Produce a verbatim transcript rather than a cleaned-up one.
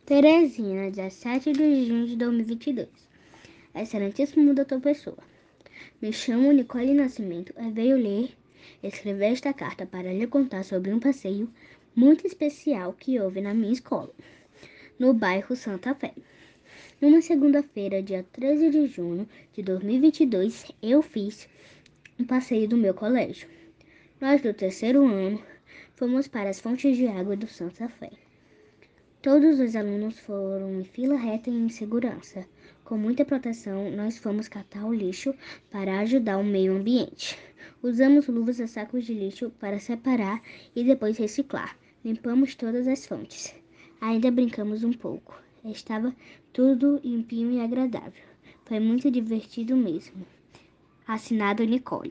Terezinha, dezessete de junho de dois mil e vinte e dois. Excelentíssimo doutor Pessoa, me chamo Nicole Nascimento e veio ler, escrever esta carta para lhe contar sobre um passeio muito especial que houve na minha escola, no bairro Santa Fé. Numa segunda-feira, dia treze de junho de dois mil e vinte e dois, eu fiz um passeio do meu colégio. Nós, do terceiro ano, fomos para as fontes de água do Santa Fé. Todos os alunos foram em fila reta e em segurança. Com muita proteção, nós fomos catar o lixo para ajudar o meio ambiente. Usamos luvas e sacos de lixo para separar e depois reciclar. Limpamos todas as fontes. Ainda brincamos um pouco. Estava tudo limpinho e agradável. Foi muito divertido mesmo. Assinado Nicole.